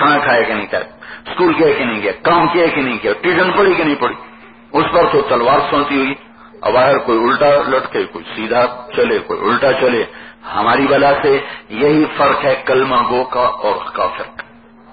کھانا کھایا کہ نہیں کھایا, اسکول گیا کہ نہیں گیا, کام کیا کہ نہیں کیا, ٹیوشن پڑھی کہ نہیں پڑھی, اس پر تو تلوار سونتی ہوئی. اب باہر کوئی الٹا لٹکے, کوئی سیدھا چلے, کوئی الٹا چلے. ہماری بلا سے یہی فرق ہے کلمہ گو کا اور کافر کا.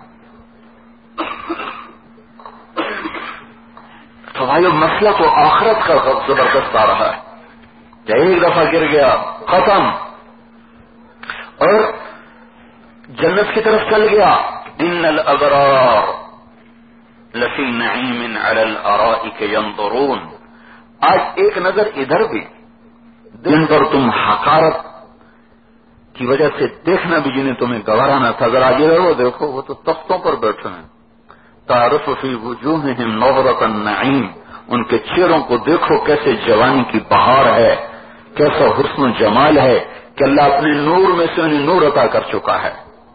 تو بھائیو مسئلہ تو آخرت کا زبردست آ رہا ہے. ایک دفعہ گر گیا ختم, اور جنت کی طرف چل گیا. ان الابرار لفی نعیم علی الارائک ینظرون. آج ایک نظر ادھر بھی, دن پر تم حقارت کی وجہ سے دیکھنا بھی جنہیں تمہیں گوارا نہ تھا, ذرا آگے رہو دیکھو وہ تو تختوں پر بیٹھے ہیں. تعرف فی وجوہہم نظرۃ النعیم, ان کے چہروں کو دیکھو کیسے جوانی کی بہار ہے, کیسا حسن و جمال ہے کہ اللہ اپنے نور میں سے انہیں نور عطا کر چکا ہے.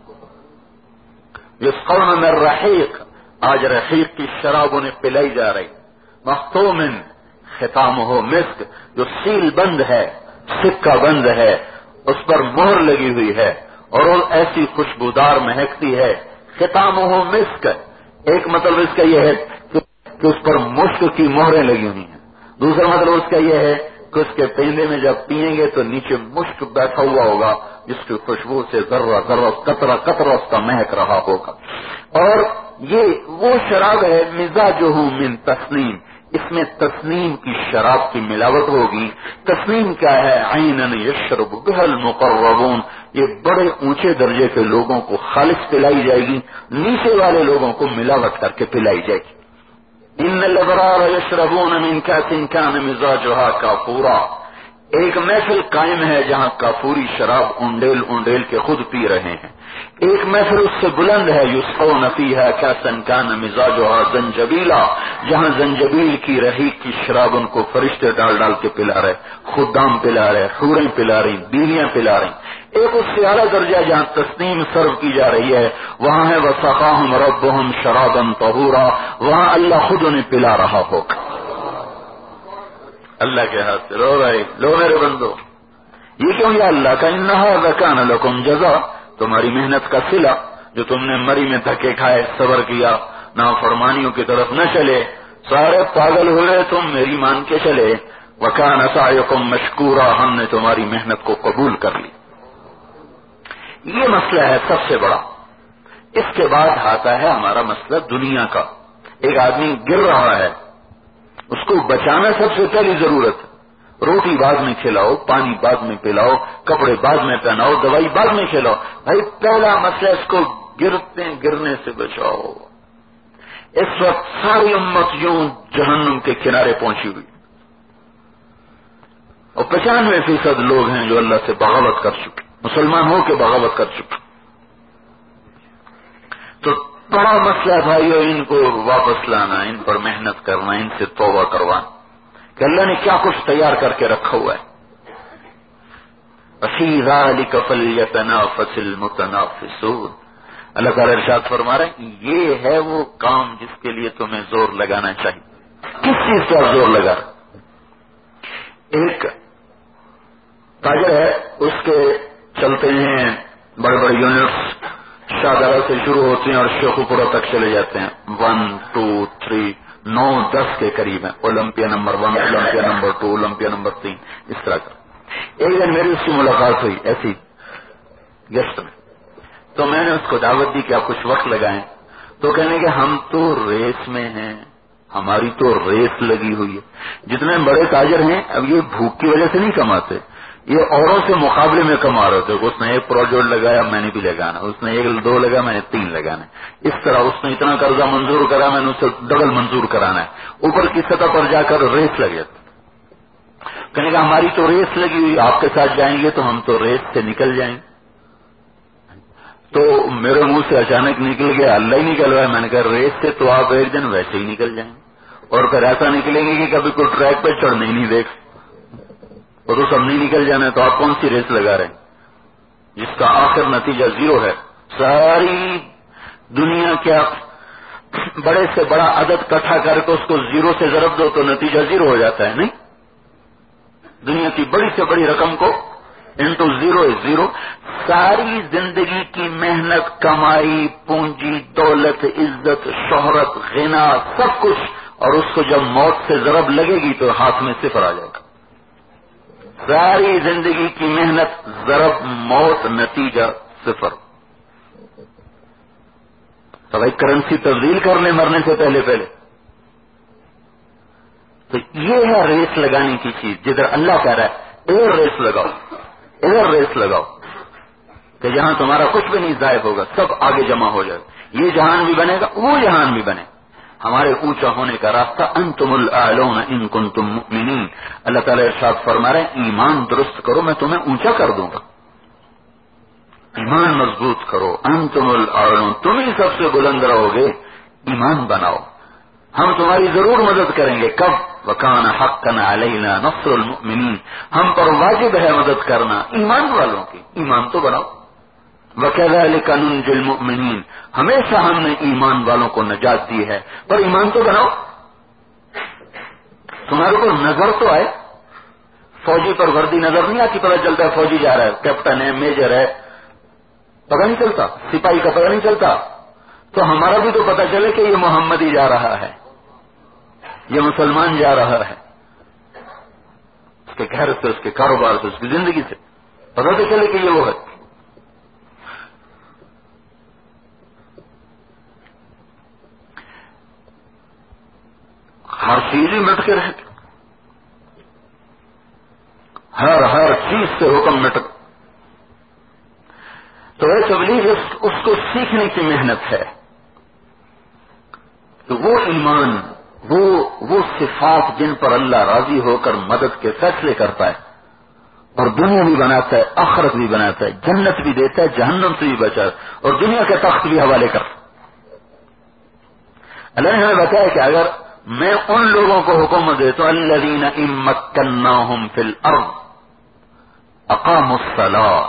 یسقون من رحیق, آج رحیق کی شراب انہیں پلائی جا رہی. مختوم ختامہ مسک, جو سیل بند ہے, سکہ بند ہے, اس پر مہر لگی ہوئی ہے اور وہ ایسی خوشبودار مہکتی ہے. ختامہ مسک, ایک مطلب اس کا یہ ہے کہ اس پر مشک کی مہریں لگی ہوئی ہیں. دوسرا مطلب اس کا یہ ہے کہ اس کے پیندے میں جب پیئیں گے تو نیچے مشک بیٹھا ہوا ہوگا جس کی خوشبو سے ذرہ ذرہ قطرہ قطرہ اس کا مہک رہا ہوگا. اور یہ وہ شراب ہے مزاجہ من تسنیم, اس میں تسنیم کی شراب کی ملاوٹ ہوگی. تسنیم کیا ہے؟ عینن یشرب بها المقربون, یہ بڑے اونچے درجے کے لوگوں کو خالص پلائی جائے گی, نیچے والے لوگوں کو ملاوٹ کر کے پلائی جائے گی. ان الابرار یشربون من کاس کان مزاجها کافورا. ایک محفل قائم ہے جہاں کافوری شراب انڈیل انڈیل کے خود پی رہے ہیں. ایک محفل اس سے بلند ہے, یسقون فیہا کاسا کان مزاجها زنجبیلا, جہاں زنجبیل کی رحیق کی شراب ان کو فرشتے ڈال ڈال کے پلا رہے, خدام پلا رہے, حوریں پلا رہی, بیویاں پلا رہی. ایک اس سے اعلیٰ درجہ جہاں تسنیم سرو کی جا رہی ہے, وہاں ہے وسقاہم ربہم شرابا طہورا, وہاں اللہ خود انہیں پلا رہا ہوگا. اللہ کے ہاتھ سے رو رہے, لو میرے بندو, یہ کیوں یا اللہ کا ان ھذا کان لکم جزاء, تمہاری محنت کا صلہ, جو تم نے مری میں دھکے کھائے, صبر کیا, نافرمانیوں کی طرف نہ چلے, سارے پاگل ہوئے, تم میری مان کے چلے. وکان سعیکم مشکورا, ہم نے تمہاری محنت کو قبول کر لی. یہ مسئلہ ہے سب سے بڑا. اس کے بعد آتا ہے ہمارا مسئلہ دنیا کا. ایک آدمی گر رہا ہے, اس کو بچانا سب سے پہلی ضرورت ہے. روٹی بعد میں کھلاؤ, پانی بعد میں پلاؤ, کپڑے بعد میں پہناؤ, دوائی بعد میں کھلاؤ. بھائی پہلا مسئلہ اس کو گرنے سے بچاؤ. اس وقت ساری امت یوں جہنم کے کنارے پہنچی ہوئی, اور 95% لوگ ہیں جو اللہ سے بغاوت کر چکے, مسلمان ہو کے بغاوت کر چکے. تو بڑا مسئلہ بھائیو, ان کو واپس لانا, ان پر محنت کرنا, ان سے توبہ کروانا کہ اللہ نے کیا کچھ تیار کر کے رکھا ہوا ہے. فِي ذَلِكَ فَلْيَتَنَافَسِ الْمُتَنَافِسُونَ. اللہ تعالیٰ ارشاد فرما رہے ہیں یہ ہے وہ کام جس کے لیے تمہیں زور لگانا چاہیے. کس چیز پر زور لگا؟ ایک تاجر ہے, اس کے چلتے ہیں بڑے بڑے یونٹس, شاہدرہ سے شروع ہوتے ہیں اور شیخوپورہ تک چلے جاتے ہیں. 1 2 3 9 10 کے قریب ہیں. Olympia number 1, Olympia number 2, Olympia number 3, اس طرح کا. ایک دن میری اس کی ملاقات ہوئی ایسی گیسٹ میں, تو میں نے اس کو دعوت دی کہ آپ کچھ وقت لگائیں. تو کہنے کہ ہم تو ریس میں ہیں, ہماری تو ریس لگی ہوئی ہے. جتنے بڑے تاجر ہیں اب یہ بھوک کی وجہ سے نہیں کماتے, یہ اوروں سے مقابلے میں کما رہے تھے. اس نے ایک پروجیکٹ لگایا, میں نے بھی لگانا, اس نے 1 2 لگا, میں نے 3 لگانا. اس طرح اس نے اتنا قرضہ منظور کرا, میں نے اسے ڈبل منظور کرانا ہے. اوپر کی سطح پر جا کر ریس لگے. کہنے کا ہماری تو ریس لگی ہوئی, آپ کے ساتھ جائیں گے تو ہم تو ریس سے نکل جائیں گے. تو میرے منہ سے اچانک نکل گیا, اللہ ہی نکل رہا ہے. میں نے کہا ریس سے تو آپ ایک دن ویسے ہی نکل جائیں گے, اور پھر ایسا نکلیں گے کہ کبھی کوئی ٹریک پہ چڑھنے ہی نہیں دیکھ, اور تو سب نہیں نکل جانا ہے. تو آپ کون سی ریس لگا رہے ہیں جس کا آخر نتیجہ 0 ہے؟ ساری دنیا کیا بڑے سے بڑا عدد کٹھا کر کے اس کو 0 سے ضرب دو تو نتیجہ 0 ہو جاتا ہے. نہیں, دنیا کی بڑی سے بڑی رقم کو انٹو زیرو از زیرو. ساری زندگی کی محنت، کمائی، پونجی، دولت، عزت، شہرت، غنا، سب کچھ، اور اس کو جب موت سے ضرب لگے گی تو ہاتھ میں صفر آ جائے گا. ساری زندگی کی محنت، ضرب موت، نتیجہ صفر. تو بھائی کرنسی تبدیل کر لیں مرنے سے پہلے. تو یہ ہے ریس لگانے کی چیز. جدھر اللہ کہہ رہا ہے ادھر ریس لگاؤ، ادھر ریس لگاؤ، کہ جہاں تمہارا کچھ بھی نہیں ضائع ہوگا، سب آگے جمع ہو جائے. یہ جہان بھی بنے گا، وہ جہان بھی بنے. ہمارے اونچا ہونے کا راستہ انتم الاعلون ان کنتم مؤمنین. اللہ تعالیٰ ارشاد فرما رہے ہیں ایمان درست کرو میں تمہیں اونچا کر دوں گا. ایمان مضبوط کرو. انتم الاعلون، تم ہی سب سے بلند رہو گے. ایمان بناؤ، ہم تمہاری ضرور مدد کریں گے. کب؟ وَكَانَ حَقًّا عَلَيْنَا نَصْرُ الْمُؤْمِنِينَ، ہم پر واجب ہے مدد کرنا ایمان والوں کی. ایمان تو بناؤ. وَكَذَلِكَ نُنْجِي الْمُؤْمِنِينَ، ہمیشہ ہم نے ایمان والوں کو نجات دی ہے. پر ایمان تو بناؤ. تمہارے کو نظر تو آئے. فوجی پر وردی نظر نہیں آتی، پتہ چلتا ہے فوجی جا رہا ہے، کیپٹن ہے، میجر ہے، پتہ نہیں چلتا. سپاہی کا پتہ نہیں چلتا. تو ہمارا بھی تو پتہ چلے کہ یہ محمدی جا رہا ہے، یہ مسلمان جا رہا ہے. اس کے گھر سے، اس کے کاروبار سے، اس کی زندگی سے پتہ تو چلے کہ یہ وہ ہے. ہر چیز ہی مٹ کے رہتی، ہر چیز سے حکم مٹ. تو یہ تبلیغ اس کو سیکھنے کی محنت ہے. تو وہ ایمان، وہ صفات جن پر اللہ راضی ہو کر مدد کے فیصلے کرتا ہے، اور دنیا بھی بناتا ہے، آخرت بھی بناتا ہے، جنت بھی دیتا ہے، جہنم سے بھی بچا، اور دنیا کے تخت بھی حوالے کرتا. اللہ نے ہمیں بتایا کہ اگر میں ان لوگوں کو حکم دیتا ہوں الذین ان مکناہم فی الارض اقاموا الصلاۃ،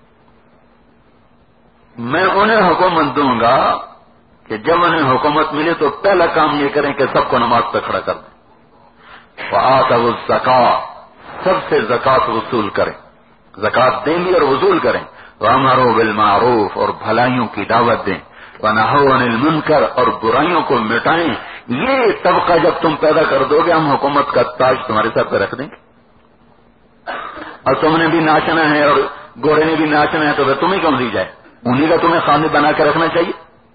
میں انہیں حکومت دوں گا کہ جب انہیں حکومت ملے تو پہلا کام یہ کریں کہ سب کو نماز پہ کھڑا کر دیں. وآتوا الزکاۃ، سب سے زکوٰۃ وصول کریں، زکوٰۃ دیں گے اور وصول کریں. وامروا بالمعروف، اور بھلائیوں کی دعوت دیں. ونہوا عن المنکر، اور برائیوں کو مٹائیں. یہ طبقہ جب تم پیدا کر دو گے ہم حکومت کا تاج تمہارے سر پہ رکھ دیں گے. اور تم نے بھی ناچنا ہے اور گورے نے بھی ناچنا ہے تو پھر تمہیں کیوں دی جائے؟ انہیں کا تمہیں خاندان بنا کے رکھنا چاہیے.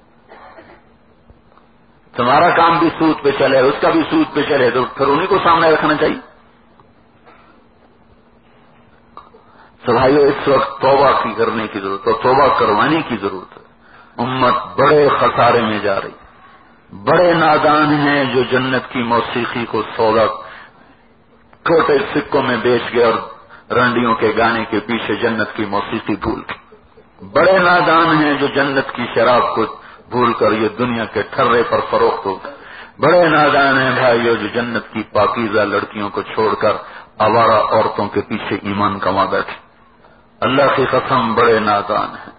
تمہارا کام بھی سود پہ چلے، اس کا بھی سود پہ چلے، تو پھر انہیں کو سامنے رکھنا چاہیے. تو بھائیو اس وقت توبہ کی کرنے کی ضرورت، اور توبہ کروانے کی ضرورت ہے. امت بڑے خسارے میں جا رہی. بڑے نادان ہیں جو جنت کی موسیقی کو سودا چھوٹے سکوں میں بیچ گئے اور رنڈیوں کے گانے کے پیچھے جنت کی موسیقی بھول گئے. بڑے نادان ہیں جو جنت کی شراب کو بھول کر یہ دنیا کے ٹھرے پر فروخت ہو گئے. بڑے نادان ہیں بھائیو جو جنت کی پاکیزہ لڑکیوں کو چھوڑ کر آوارہ عورتوں کے پیچھے ایمان کما بیٹھے. اللہ کی قسم بڑے نادان ہیں.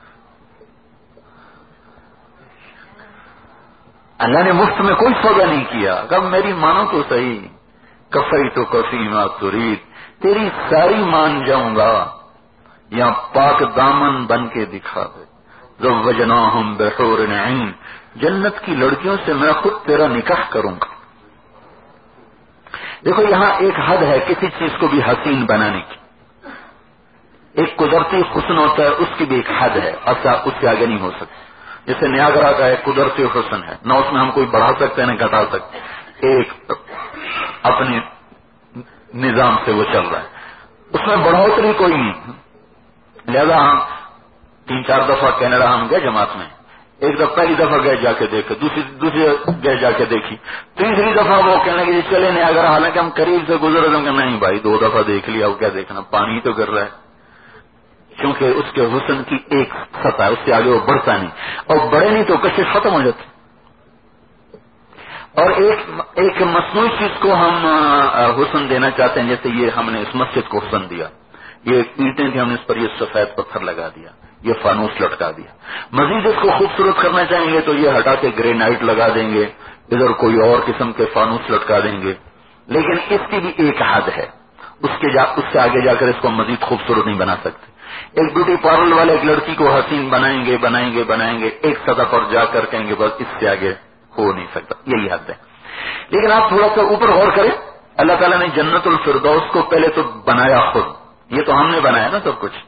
اللہ نے مفت میں کوئی سودا نہیں کیا. کب میری مانو تو صحیح، کفی تو کفی ما ترید، تیری ساری مان جاؤں گا، یا پاک دامن بن کے دکھا دے. زوجناہم بحور عین، جنت کی لڑکیوں سے میں خود تیرا نکاح کروں گا. دیکھو یہاں ایک حد ہے کسی چیز کو بھی حسین بنانے کی. ایک قدرتی حسن ہوتا ہے، اس کی بھی ایک حد ہے، ایسا اس سے آگے نہیں ہو سکتا. جیسے نیاگرا کا ایک قدرتی حسن ہے، نہ اس میں ہم کوئی بڑھا سکتے ہیں نہ گھٹا سکتے، ایک اپنے نظام سے وہ چل رہا ہے، اس میں بڑھوتری کوئی نہیں. لہذا ہم 3-4 دفعہ کینیڈا ہم گئے جماعت میں. ایک دفعہ پہلی دفعہ گئے جا کے دیکھے، دوسری گئے جا کے دیکھی، تیسری دفعہ وہ کہنے لگے چلے نیاگرا، حالانکہ ہم قریب سے گزر رہے کہ نہیں بھائی 2 دفعہ دیکھ لیا، اب کیا دیکھنا، پانی ہی تو گر رہا ہے. کیونکہ اس کے حسن کی ایک سطح ہے، اس سے آگے وہ بڑھتا نہیں، اور بڑھے نہیں تو کشش ختم ہو جاتی. اور ایک مصنوعی چیز کو ہم حسن دینا چاہتے ہیں، جیسے یہ ہم نے اس مسجد کو حسن دیا، یہ اینٹیں تھیں ہم نے اس پر یہ سفید پتھر لگا دیا، یہ فانوس لٹکا دیا. مزید اس کو خوبصورت کرنا چاہیں گے تو یہ ہٹا کے گرینائٹ لگا دیں گے، ادھر کوئی اور قسم کے فانوس لٹکا دیں گے. لیکن اس کی بھی ایک حد ہے، اس سے آگے جا کر اس کو مزید خوبصورت نہیں بنا سکتے. ایک بیوٹی پارلر والے ایک لڑکی کو حسین بنائیں گے ایک سطح پر جا کر کہیں گے بس اس سے آگے ہو نہیں سکتا. یہی حد ہے. لیکن آپ تھوڑا سا اوپر غور کریں. اللہ تعالیٰ نے جنت الفردوس کو پہلے تو بنایا خود. یہ تو ہم نے بنایا نا سب کچھ.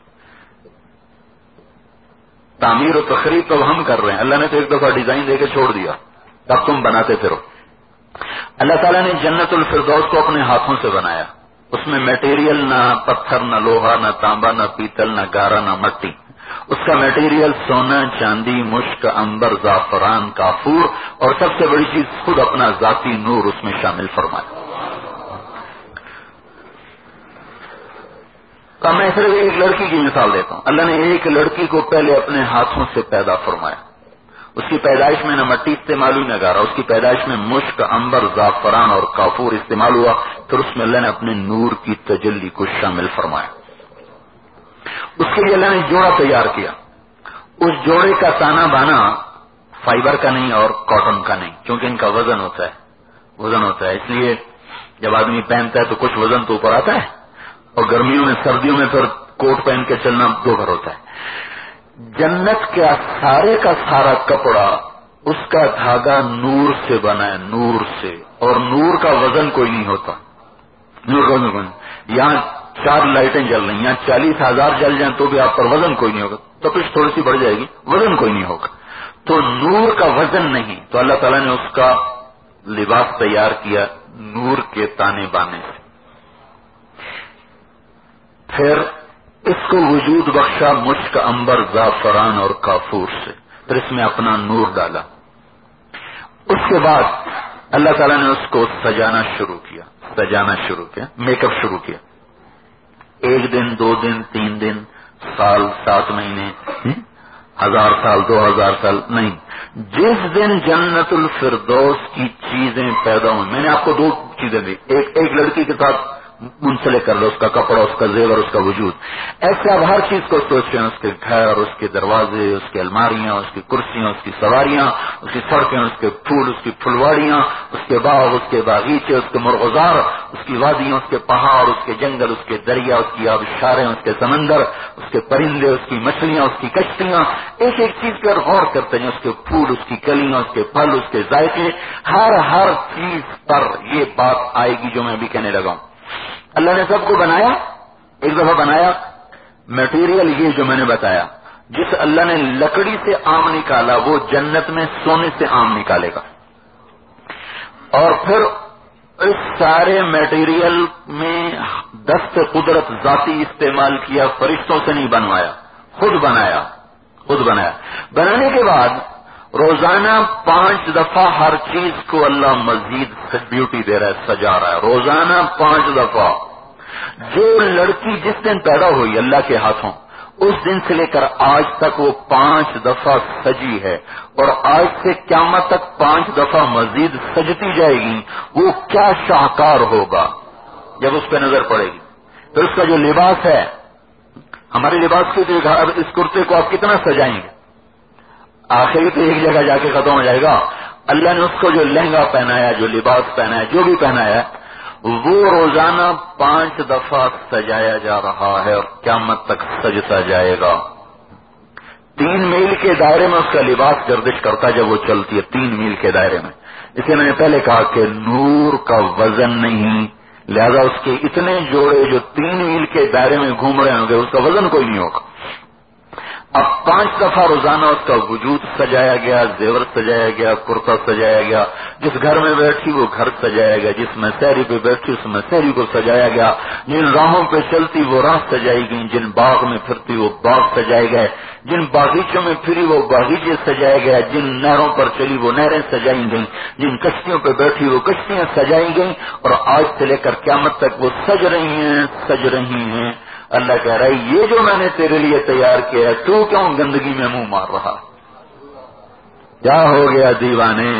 تعمیر و تخریب تو ہم کر رہے ہیں. اللہ نے تو ایک دفعہ ڈیزائن دے کے چھوڑ دیا, تب تم بناتے پھرو. اللہ تعالیٰ نے جنت الفردوس کو اپنے ہاتھوں سے بنایا. اس میں میٹیریل نہ پتھر, نہ لوہا, نہ تانبا, نہ پیتل, نہ گارا, نہ مٹی. اس کا میٹیریل سونا, چاندی, مشک, عنبر, زعفران, کافور, اور سب سے بڑی چیز خود اپنا ذاتی نور اس میں شامل فرمایا. تو میں صرف ایک لڑکی کی مثال دیتا ہوں. اللہ نے ایک لڑکی کو پہلے اپنے ہاتھوں سے پیدا فرمایا. اس کی پیدائش میں نہ مٹی استعمال ہوئی نہ گارا. اس کی پیدائش میں مشک, عنبر, زعفران اور کافور استعمال ہوا. پھر اس میں اللہ نے اپنے نور کی تجلی کو شامل فرمایا. اس کے لیے اللہ نے جوڑا تیار کیا. اس جوڑے کا تانا بانا فائبر کا نہیں اور کاٹن کا نہیں, کیونکہ ان کا وزن ہوتا ہے. اس لیے جب آدمی پہنتا ہے تو کچھ وزن تو اوپر آتا ہے, اور گرمیوں میں سردیوں میں پھر کوٹ پہن کے چلنا دو بھر ہوتا ہے. جنت کا سارا کپڑا, اس کا دھاگا نور سے بنا ہے, نور سے. اور نور کا وزن کوئی نہیں ہوتا. نور کا وزن یہاں 4 لائٹیں جل رہی ہیں, یہاں 40,000 جل جائیں تو بھی آپ پر وزن کوئی نہیں ہوگا. تپش تھوڑی سی بڑھ جائے گی, وزن کوئی نہیں ہوگا. تو نور کا وزن نہیں, تو اللہ تعالیٰ نے اس کا لباس تیار کیا نور کے تانے بانے سے. پھر اس کو وجود بخشا مشک, عنبر, زعفران اور کافور سے. پھر اس میں اپنا نور ڈالا. اس کے بعد اللہ تعالیٰ نے اس کو سجانا شروع کیا, میک اپ شروع کیا. 1 دن, 2 دن, 3 دن, سال, 7 مہینے, 1000 سال, 2000 سال نہیں. جس دن جنت الفردوس کی چیزیں پیدا ہوئی, میں نے آپ کو 2 چیزیں دی. ایک لڑکی کے ساتھ منسلک کر لو, اس کا کپڑا, اس کا زیور, اس کا وجود. ایسے آپ ہر چیز کو سوچتے ہیں, اس کے گھر, اس کے دروازے, اس کی الماریاں, اس کی کرسیاں, اس کی سواریاں, اس کی سڑکیں, اس کے پھول, اس کی پھلواڑیاں, اس کے باغ, اس کے باغیچے, اس کے مرغزار, اس کی وادیاں, اس کے پہاڑ, اس کے جنگل, اس کے دریا, اس کی آبشاریں, اس کے سمندر, اس کے پرندے, اس کی مچھلیاں, اس کی کشتیاں. ایک ایک چیز پر غور کرتے ہیں. اس کے پھول, اس کی کلیاں, اس کے پھل, اس کے ذائقے, ہر چیز پر یہ بات آئے گی جو میں ابھی کہنے لگا ہوں. اللہ نے سب کو بنایا, ایک دفعہ بنایا. میٹیریل یہ جو میں نے بتایا, جس اللہ نے لکڑی سے آم نکالا وہ جنت میں سونے سے آم نکالے گا. اور پھر اس سارے میٹیریل میں دست قدرت ذاتی استعمال کیا, فرشتوں سے نہیں بنوایا, خود بنایا. بنانے کے بعد روزانہ 5 دفعہ ہر چیز کو اللہ مزید بیوٹی دے رہا ہے, سجا رہا ہے. روزانہ 5 دفعہ. جو لڑکی جس دن پیدا ہوئی اللہ کے ہاتھوں, اس دن سے لے کر آج تک وہ 5 دفعہ سجی ہے, اور آج سے قیامت تک 5 دفعہ مزید سجتی جائے گی. وہ کیا شاہکار ہوگا جب اس پہ نظر پڑے گی. پھر اس کا جو لباس ہے, ہمارے لباس کے اس کرتے کو آپ کتنا سجائیں گے, آخر تو ایک جگہ جا کے ختم ہو جائے گا. اللہ نے اس کو جو لہنگا پہنایا, جو لباس پہنایا, جو بھی پہنایا, وہ روزانہ 5 دفعہ سجایا جا رہا ہے, اور قیامت تک سجتا جائے گا. 3 میل کے دائرے میں اس کا لباس گردش کرتا ہے جب وہ چلتی ہے, 3 میل کے دائرے میں. اس لیے میں نے پہلے کہا کہ نور کا وزن نہیں, لہذا اس کے اتنے جوڑے جو 3 میل کے دائرے میں گھوم رہے ہوں گے, اس کا وزن کوئی نہیں ہوگا. اب 5 دفعہ روزانہ اس کا وجود سجایا گیا, زیور سجایا گیا, کرتا سجایا گیا. جس گھر میں بیٹھی وہ گھر سجایا گیا, جس مسیری پہ بیٹھی اس مسیری کو سجایا گیا. جن راہوں پہ چلتی وہ راہ سجائی گئی, جن باغ میں پھرتی وہ باغ سجائے گئے, جن باغیچوں میں پھری وہ باغیچے سجائے گئے, جن نہروں پر چلی وہ نہریں سجائی گئیں, جن کشتیوں پہ بیٹھی وہ کشتیاں سجائی گئیں, اور آج سے لے کر قیامت تک وہ سج رہی ہیں. اللہ کہہ رہا ہے یہ جو میں نے تیرے لیے تیار کیا ہے, تو کیوں گندگی میں منہ مار رہا, کیا ہو گیا دیوانے.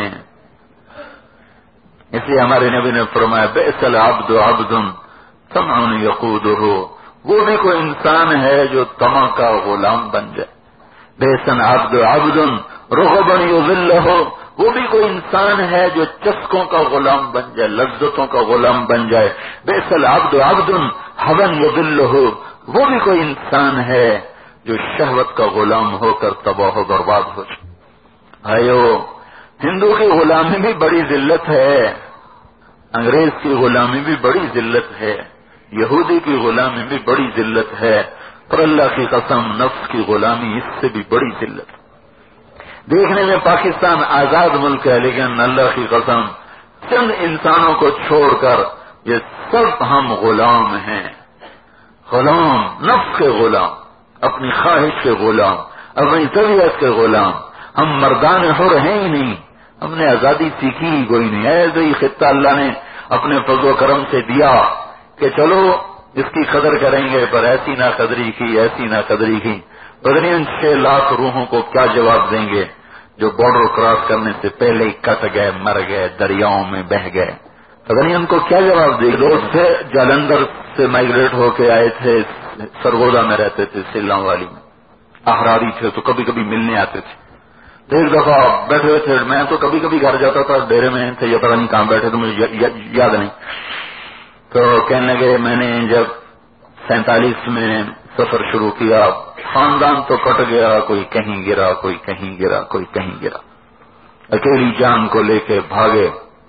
اس لیے ہمارے نبی نے فرمایا بئس العبد عبد طمع یقودہ, وہ بھی کوئی انسان ہے جو طمع کا غلام بن جائے. بئس العبد عبد رغبا یذلہ, وہ بھی کوئی انسان ہے جو چسکوں کا غلام بن جائے، لذتوں کا غلام بن جائے. بئس العبد عبد هوى يضله، وہ بھی کوئی انسان ہے جو شہوت کا غلام ہو کر تباہ و برباد ہو جائے. بھائیو، ہندو کی غلامی بھی بڑی ذلت ہے، انگریز کی غلامی بھی بڑی ذلت ہے، یہودی کی غلامی بھی بڑی ذلت ہے، پر اللہ کی قسم نفس کی غلامی اس سے بھی بڑی ذلت ہے. دیکھنے میں پاکستان آزاد ملک ہے، لیکن اللہ کی قسم چند انسانوں کو چھوڑ کر یہ سب ہم غلام ہیں. غلام، نفس کے غلام، اپنی خواہش کے غلام، اپنی طبیعت کے غلام. ہم مردان حر ہیں ہی نہیں، ہم نے آزادی سیکھی ہی کوئی نہیں. ایسے ہی خطہ اللہ نے اپنے فضل و کرم سے دیا کہ چلو اس کی قدر کریں گے، پر ایسی نہ قدری کی، ایسی نہ قدری کی. بدرین 6 لاکھ روحوں کو کیا جواب دیں گے جو بارڈر کراس کرنے سے پہلے ہی کٹ گئے، مر گئے، دریاؤں میں بہہ گئے. بدرین کو کیا جواب دیں گے؟ لوگ تھے جالندھر سے مائگریٹ ہو کے آئے تھے، سرگودا میں رہتے تھے، سیلام والی میں، احراری تھے تو کبھی کبھی ملنے آتے تھے. تو ایک دفعہ بیٹھے ہوئے تھے، میں تو کبھی کبھی گھر جاتا تھا، ڈیرے میں تھے یا پتہ نہیں کہاں بیٹھے تو مجھے یاد نہیں. تو کہنے لگے میں نے جب 47 میں سفر شروع کیا، خاندان تو کٹ گیا، کوئی کہیں گرا، کوئی کہیں گرا، کوئی کہیں گرا، اکیلی جان کو لے کے بھاگے.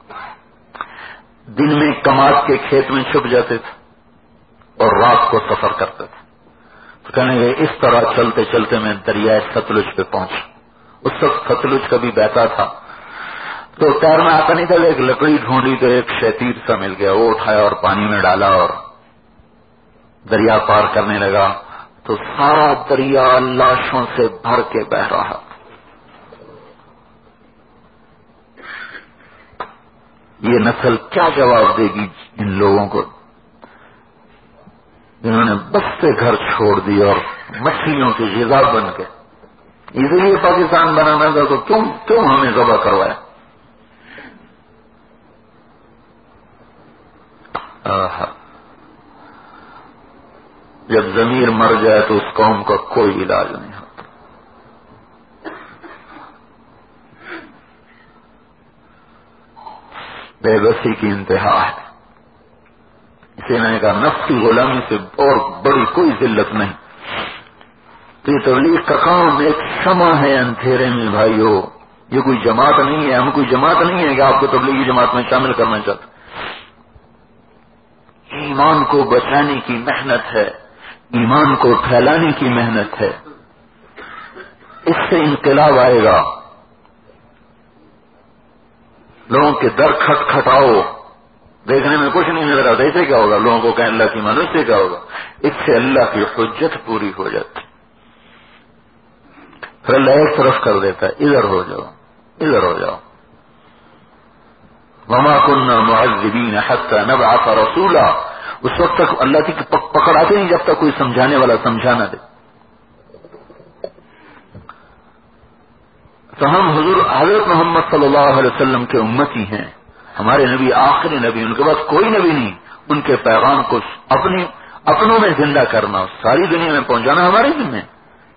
دن میں کماد کے کھیت میں چھپ جاتے تھے اور رات کو سفر کرتے تھے. تو کہنے لگے اس طرح چلتے چلتے میں دریائے ستلج پہ پہنچا. اس وقت ستلج کبھی بہتا تھا تو تیر میں آتا نہیں تھا، ایک لکڑی ڈھونڈی تو ایک شتیر سا مل گیا، وہ اٹھایا اور پانی میں ڈالا اور دریا پار کرنے لگا. تو سارا دریا لاشوں سے بھر کے بہ رہا. یہ نسل کیا جواب دے گی ان لوگوں کو جنہوں نے بستے گھر چھوڑ دی اور مچھلیوں کی غذا بن کے؟ اسی لیے پاکستان بنانا تھا تو کیوں ہمیں ذبح کروایا؟ جب ضمیر مر جائے تو اس قوم کا کوئی علاج نہیں ہوتا. بے بسی کی انتہا ہے. اسے میں نے کہا نفس کی غلامی سے اور بڑی کوئی ذلت نہیں. تو یہ تبلیغ کا کام ایک شمع ہے اندھیرے میں. بھائیو، یہ کوئی جماعت نہیں ہے، ہم کوئی جماعت نہیں ہے کہ آپ کو تبلیغی جماعت میں شامل کرنا چاہتے. ایمان کو بچانے کی محنت ہے، ایمان کو پھیلانے کی محنت ہے. اس سے انقلاب آئے گا. لوگوں کے در کھٹاؤ، دیکھنے میں کچھ نہیں نظر آتا، اسے کیا ہوگا؟ لوگوں کو کہیں اللہ کی مانو، اس سے کیا ہوگا؟ اس سے اللہ کی حجت پوری ہو جاتی. پھر اللہ ایک طرف کر دیتا ہے، ادھر ہو جاؤ، ادھر ہو جاؤ. وما كنا معذبين حتى نبعث رسولا. اس وقت تک اللہ کی پکڑ آتی نہیں جب تک کوئی سمجھانے والا سمجھا نہ دے. تو ہم حضرت محمد صلی اللہ علیہ وسلم کے امتی ہیں. ہمارے نبی آخری نبی، ان کے بعد کوئی نبی نہیں. ان کے پیغام کو اپنوں میں زندہ کرنا، ساری دنیا میں پہنچانا ہمارے ذمہ ہے.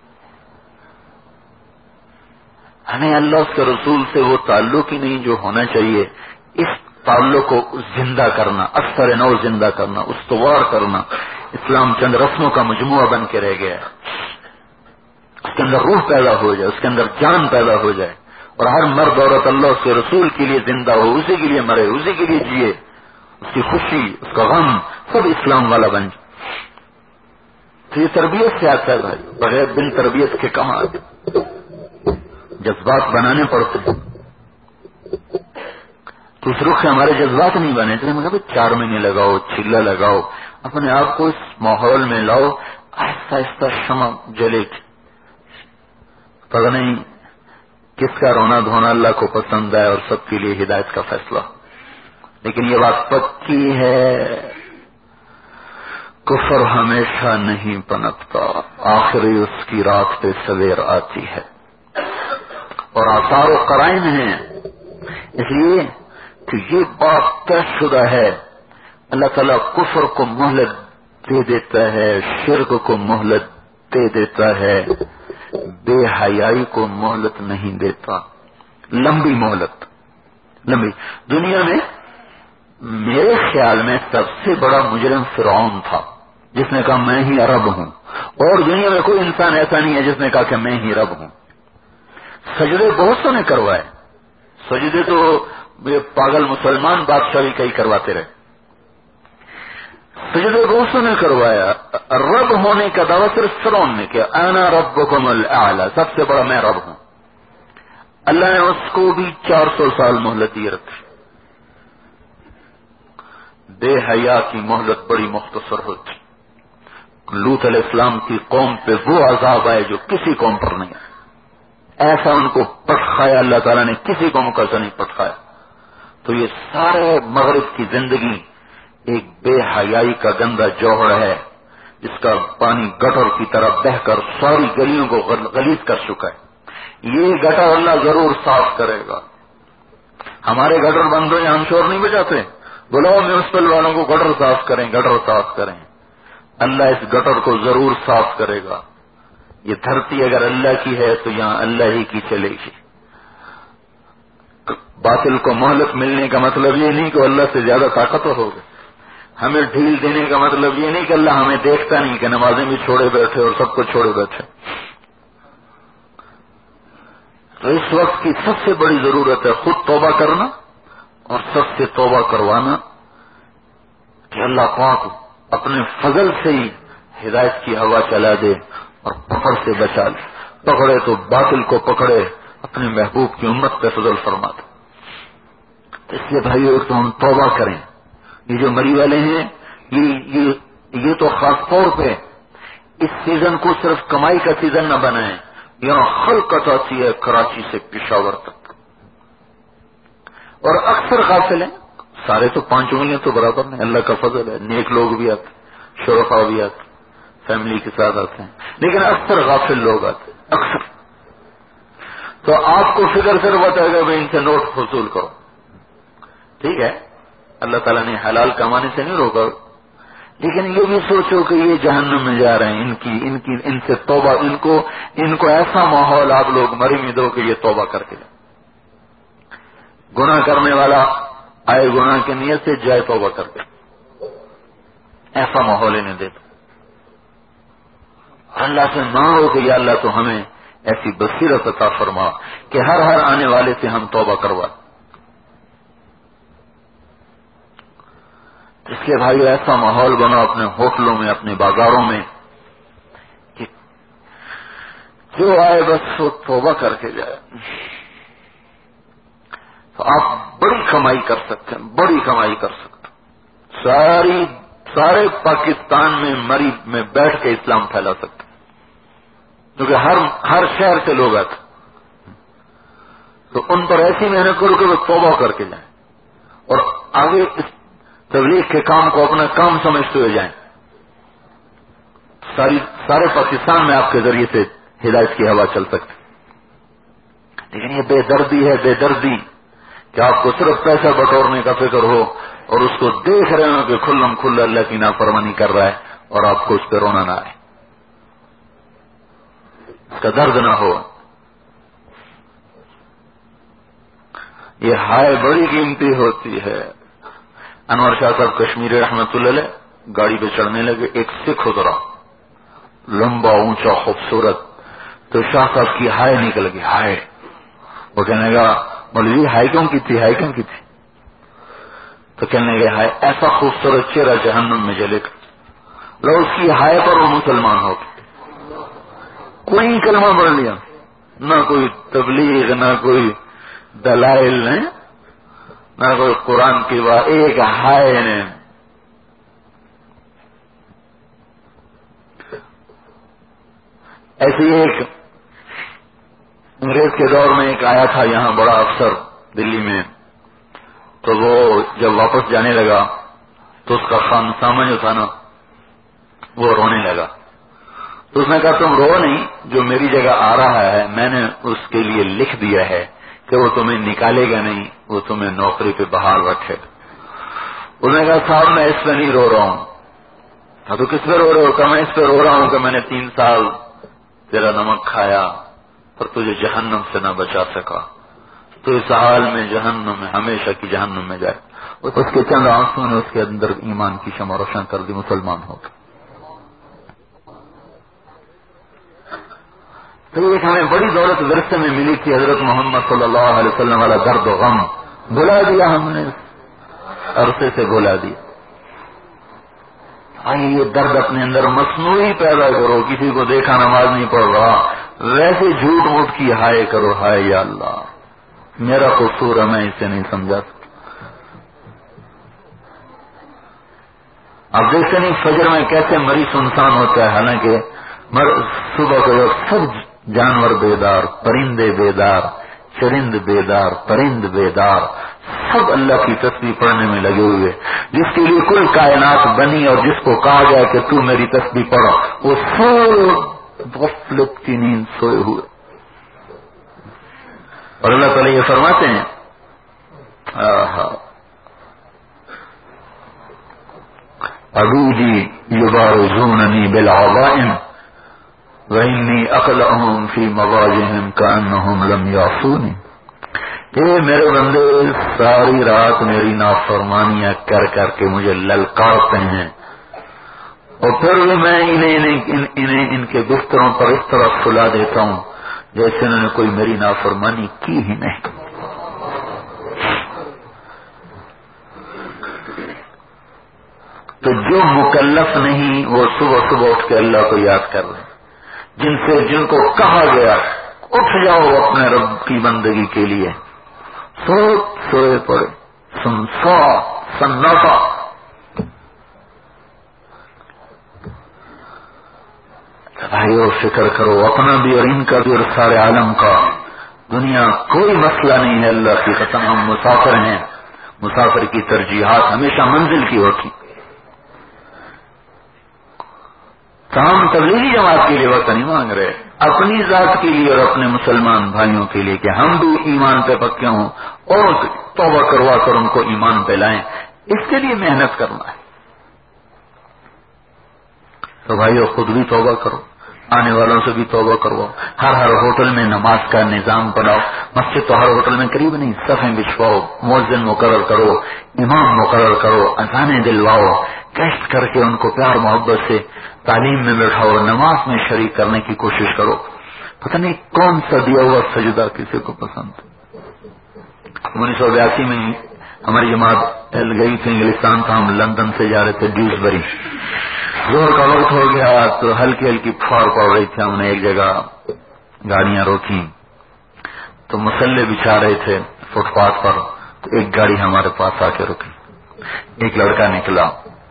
ہمیں اللہ اس کے رسول سے وہ تعلق ہی نہیں جو ہونا چاہیے. اس تعلق کو زندہ کرنا، اثر نو زندہ کرنا، استوار کرنا. اسلام چند رسموں کا مجموعہ بن کے رہ گیا ہے. اس کے اندر روح پیدا ہو جائے، اس کے اندر جان پیدا ہو جائے، اور ہر مرد عورت اللہ اس کے رسول کے لیے زندہ ہو، اسی کے لیے مرے، اسی کے لیے جیے. اس کی خوشی، اس کا غم سب اسلام والا بن جائے. تو یہ تربیت سے آتا ہے بھائی، بغیر بن تربیت کے کہاں آتے. جذبات بنانے پڑتے ہیں. تو اس رخ سے ہمارے جذبات نہیں بنے تو ہم کہتے 4 مہینے لگاؤ، چلا لگاؤ، اپنے آپ کو اس ماحول میں لاؤ. آہستہ آہستہ شمع جلے. پتہ نہیں کس کا رونا دھونا اللہ کو پسند ہے اور سب کے لیے ہدایت کا فیصلہ. لیکن یہ بات پکی ہے، کفر ہمیشہ نہیں پنپتا، آخری اس کی رات پہ سویر آتی ہے. اور آثار و قرائن ہیں. اس لیے کہ یہ بات طے شدہ ہے، اللہ تعالیٰ کفر کو مہلت دے دیتا ہے، شرک کو مہلت دے دیتا ہے، بے حیائی کو مہلت نہیں دیتا. لمبی مہلت، لمبی۔ دنیا میں میرے خیال میں سب سے بڑا مجرم فرعون تھا، جس نے کہا میں ہی رب ہوں، اور دنیا میں کوئی انسان ایسا نہیں ہے جس نے کہا کہ میں ہی رب ہوں۔ سجدے بہت سو نے کروائے، سجدے تو یہ پاگل مسلمان بادشاہ بھی کئی کرواتے رہے، سجدے بہت سو نے کروایا۔ رب ہونے کا دعویٰ صرف فرعون نے کیا، انا ربکم الاعلی، سب سے بڑا میں رب ہوں۔ اللہ نے اس کو بھی 400 سال مہلت دی رکھی۔ بے حیا کی مہلت بڑی مختصر ہوتی۔ لوط علیہ السلام کی قوم پہ وہ عذاب آئے جو کسی قوم پر نہیں آیا، ایسا ان کو پٹخایا اللہ تعالیٰ نے، کسی قوم کو ایسا نہیں پٹخایا۔ تو یہ سارے مغرب کی زندگی ایک بے حیائی کا گندا جوہر ہے، جس کا پانی گٹر کی طرح بہ کر ساری گلیوں کو غلیظ کر چکا ہے۔ یہ گٹر اللہ ضرور صاف کرے گا۔ ہمارے گٹر بند ہو ہم شور نہیں بجاتے، بلاؤ میونسپل والوں کو گٹر صاف کریں، گٹر صاف کریں۔ اللہ اس گٹر کو ضرور صاف کرے گا۔ یہ دھرتی اگر اللہ کی ہے تو یہاں اللہ ہی کی چلے گی۔ باطل کو مہلت ملنے کا مطلب یہ نہیں کہ اللہ سے زیادہ طاقتور ہوگا، ہمیں ڈھیل دینے کا مطلب یہ نہیں کہ اللہ ہمیں دیکھتا نہیں، کہ نمازیں بھی چھوڑے بیٹھے اور سب کو چھوڑے بیٹھے۔ تو اس وقت کی سب سے بڑی ضرورت ہے خود توبہ کرنا اور سب سے توبہ کروانا، کہ اللہ پاک اپنے فضل سے ہی ہدایت کی ہوا چلا دے اور پکڑ سے بچا لے، پکڑے تو باطل کو پکڑے، اپنے محبوب کی امت پہ فضل فرما دے۔ تو اس لیے بھائیو ایک تو ہم توبہ کریں۔ یہ جو مری والے ہیں یہ تو خاص طور پہ اس سیزن کو صرف کمائی کا سیزن نہ بنائیں۔ یہاں خلقت آتی ہے کراچی سے پشاور تک، اور اکثر غافل ہیں، سارے تو 5 انگلیاں تو برابر نہیں، اللہ کا فضل ہے، نیک لوگ بھی آتے، شرفاء بھی آتے، فیملی کے ساتھ آتے ہیں، لیکن اکثر غافل لوگ آتے ہیں، اکثر۔ تو آپ کو فکر صرف بتائے گا بھائی ان سے نوٹ وصول کرو، ٹھیک ہے، اللہ تعالیٰ نے حلال کمانے سے نہیں روکا، لیکن یہ بھی سوچو کہ یہ جہنم میں جا رہے ہیں، ان سے توبہ، ان کو ایسا ماحول آپ لوگ مری میں دو کہ یہ توبہ کر کے جائیں۔ گناہ کرنے والا آئے گناہ کی نیت سے جائے توبہ کر کے، ایسا ماحول انہیں دے دو۔ اللہ سے مانگو کہ یا اللہ تو ہمیں ایسی بصیرت عطا فرما کہ ہر آنے والے سے ہم توبہ کروا۔ اس لیے بھائی ایسا ماحول بنا اپنے ہوٹلوں میں، اپنے بازاروں میں، کہ جو آئے بس وہ توبہ کر کے جائے۔ تو آپ بڑی کمائی کر سکتے ہیں، بڑی کمائی کر سکتے ہیں، سارے پاکستان میں مری میں بیٹھ کے اسلام پھیلا سکتے ہیں، کیونکہ ہر شہر سے لوگ آتے، تو ان پر ایسی محنت کرو کہ وہ توبہ کر کے جائیں اور آگے اس تبلیغ کے کام کو اپنا کام سمجھتے ہوئے جائیں۔ سارے پاکستان میں آپ کے ذریعے سے ہدایت کی ہوا چل سکتی، لیکن یہ بے دردی ہے، بے دردی کہ آپ کو صرف پیسہ بٹورنے کا فکر ہو اور اس کو دیکھ رہے ہو کہ کھلم کھلا اللہ کی نافرمانی کر رہا ہے اور آپ کو اس پہ رونا نہ آئے، اس کا درد نہ ہو۔ یہ ہائے بڑی قیمتی ہوتی ہے۔ انور شاہ صاحب کشمیری رحمت اللہ علیہ گاڑی پہ چڑھنے لگے، ایک سکھ اترا، لمبا اونچا خوبصورت، تو شاہ صاحب کی ہائے نکل گئی، ہائے۔ وہ کہنے لگا مولوی ہائے کیوں کی تھی، ہائے کیوں کی تھی؟ تو کہنے لگے ہائے ایسا خوبصورت چہرہ جہنم میں جلے گا۔ لو اس کی ہائے پر وہ مسلمان ہو گئے، کوئی کلمہ پڑھ لیا، نہ کوئی تبلیغ، نہ کوئی دلائل، نہ کوئی قرآن کی بات، ایک ہائے نے۔ ایسی ایک انگریز کے دور میں ایک آیا تھا یہاں بڑا افسر دلی میں، تو وہ جب واپس جانے لگا تو اس کا خان سامان جو تھا نا وہ رونے لگا، تو اس نے کہا تم رو نہیں، جو میری جگہ آ رہا ہے میں نے اس کے لیے لکھ دیا ہے کہ وہ تمہیں نکالے گا نہیں، وہ تمہیں نوکری پہ بحال رکھے گا۔ اس نے کہا صاحب میں اس پہ نہیں رو رہا ہوں۔ تو کس پہ رو رہے ہو؟ کہ میں اس پہ رو رہا ہوں کہ میں نے 3 سال تیرا نمک کھایا اور تجھے جہنم سے نہ بچا سکا، تو اس حال میں جہنم میں ہمیشہ کی جہنم میں جائے. اس کے چند آنسوں نے اس کے اندر ایمان کی شمع روشن کر دی، مسلمان ہو گئے. تو ایک ہمیں بڑی دولت ورثے میں ملی تھی، حضرت محمد صلی اللہ علیہ وسلم والا درد و غم بلا دیا ہم نے، عرصے سے بلا دیا. یہ درد اپنے اندر مصنوعی پیدا کرو. کسی کو دیکھا نماز نہیں پڑھ رہا، ویسے جھوٹ موٹ کی ہائے کرو، ہائے یا اللہ میرا قصور ہے، میں اسے نہیں سمجھا سکتا. اب دیکھتے نہیں فجر میں کیسے مریض سنسان ہوتا ہے، حالانکہ صبح کے وقت سب جانور بیدار، پرندے بیدار، چرند بیدار، پرند بیدار، سب اللہ کی تسبیح پڑھنے میں لگے ہوئے. جس کے لیے کل کائنات بنی اور جس کو کہا گیا کہ تو میری تسبیح پڑھو، وہ سب غفلت کی نیند سوئے ہوئے. اور اللہ تعالیٰ یہ فرماتے ہیں عبیدی یبارزوننی بالعظائم وإنی اقلعهم فی مضاجعهم کأنهم لم یعصونی. میرے بندے ساری رات میری نافرمانیاں کر کر کے مجھے للکارتے ہیں، اور پھر میں انہیں ان کے بستروں پر اس طرح سلا دیتا ہوں جیسے انہوں نے کوئی میری نافرمانی کی ہی نہیں. تو جو مکلف نہیں وہ صبح صبح اٹھ کے اللہ کو یاد کر رہے ہیں، جن کو کہا گیا اٹھ جاؤ اپنے رب کی بندگی کے لیے، سوئے پڑے سنافا. بھائیو فکر کرو اپنا بھی اور ان کا بھی اور سارے عالم کا. دنیا کوئی مسئلہ نہیں ہے اللہ کی قسم. ہم مسافر ہیں، مسافر کی ترجیحات ہمیشہ منزل کی ہوتی. تو ہم تبلیغی جماعت کے لیے وقت نہیں مانگ رہے، اپنی ذات کے لیے اور اپنے مسلمان بھائیوں کے لیے کہ ہم بھی ایمان پہ پکے ہوں اور توبہ کروا کر ان کو ایمان پہ لائیں. اس کے لیے محنت کرنا ہے. تو بھائیو خود بھی توبہ کرو، آنے والوں سے بھی توبہ کرواؤ. ہر ہوٹل میں نماز کا نظام بناؤ. مسجد تو ہر ہوٹل میں قریب نہیں، صفیں بچھواؤ، مؤذن مقرر کرو، امام مقرر کرو، اذانیں دلواؤ، کیسٹ کر کے ان کو پیار محبت سے تعلیم میں بٹھاؤ، نماز میں شریک کرنے کی کوشش کرو. پتہ نہیں کون سا دیا ہوا سجدہ کسی کو پسند. 1982 میں ہماری جماعت گئی تھی انگلستان، تھا ہم لندن سے جا رہے تھے ڈیوزبری. زور کا وقت ہو گیا تو ہلکی ہلکی پھاڑ پڑ رہی تھی. ہم نے ایک جگہ گاڑیاں روکی تو مسلے بچھا رہے تھے فٹ پاتھ پر، تو ایک گاڑی ہمارے پاس آ کے رکی. ایک لڑکا نکلا،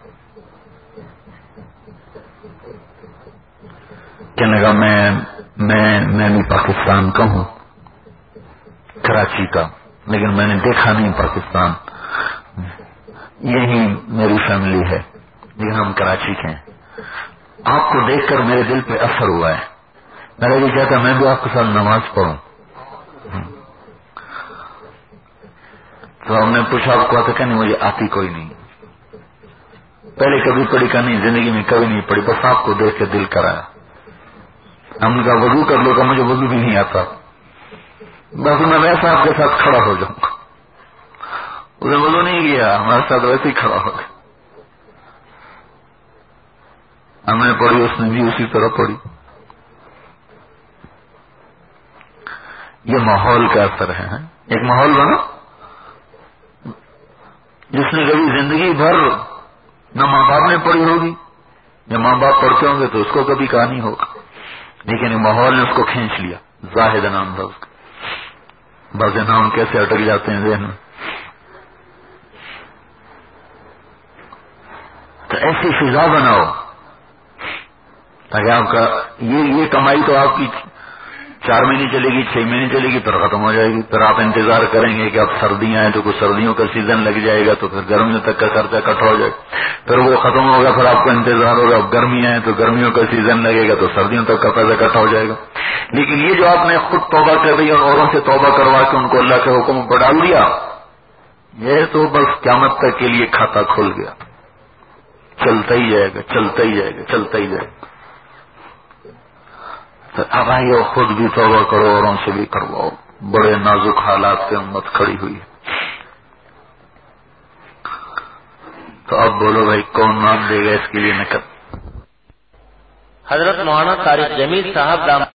کہنے لگا میں بھی پاکستان کا ہوں، کراچی کا، لیکن میں نے دیکھا نہیں پاکستان، یہی میری فیملی ہے لیکن ہم کراچی کے ہیں. آپ کو دیکھ کر میرے دل پہ اثر ہوا ہے، میرا یہ کہتا میں بھی آپ کے ساتھ نماز پڑھوں. تو ہم نے پوچھا آپ کو آتا کہ نہیں؟ مجھے آتی کوئی نہیں، پہلے کبھی پڑھی کا نہیں، زندگی میں کبھی نہیں پڑھی، بس آپ کو دیکھ کے دل کرایا. ہم نے کہا وضو کر لو. کہ مجھے وضو بھی نہیں آتا، بس میں ویسا آپ کے ساتھ کھڑا ہو جاؤں گا. اس نے وضو نہیں کیا، ہمارے ساتھ ویسے ہی کھڑا ہو گیا. ہم نے پڑھی، اس نے بھی اسی طرح پڑھی. یہ ماحول کا اثر ہے. ایک ماحول بنا، جس نے کبھی زندگی بھر نہ ماں باپ نے پڑھی ہوگی، یا ماں باپ پڑھتے ہوں گے تو اس کو کبھی کہا نہیں ہوگا، لیکن یہ ماحول نے اس کو کھینچ لیا. زاہد نام تھا اس کا. بعض نام کیسے اٹک جاتے ہیں ذہن میں. تو ایسی فضا بناؤ تاکہ آپ کا یہ کمائی تو آپ کی 4 مہینے چلے گی، 6 مہینے چلے گی، پھر ختم ہو جائے گی. پھر آپ انتظار کریں گے کہ اب سردیاں ہیں تو کچھ سردیوں کا سیزن لگ جائے گا، تو پھر گرمیوں تک کا خرچہ اکٹھا ہو جائے گا. پھر وہ ختم ہوگا، پھر آپ کو انتظار ہوگا اب گرمیاں ہیں تو گرمیوں کا سیزن لگے گا، تو سردیوں تک کا پیسہ اکٹھا ہو جائے گا. لیکن یہ جو آپ نے خود توبہ کر دی اور اوروں سے توبہ کروا کے ان کو اللہ کے حکم پر ڈال دیا، یہ تو بس قیامت تک کے لیے کھاتا کھل گیا. چلتا ہی جائے گا، چلتا ہی جائے گا، چلتا ہی جائے گا. تو اب آئیے خود بھی توبہ کرو، اوروں سے بھی کرواؤ. بڑے نازک حالات پہ امت کھڑی ہوئی ہے. تو اب بولو بھائی کون نام دے گا اس کے لیے نکل؟ حضرت مولانا طارق جمیل صاحب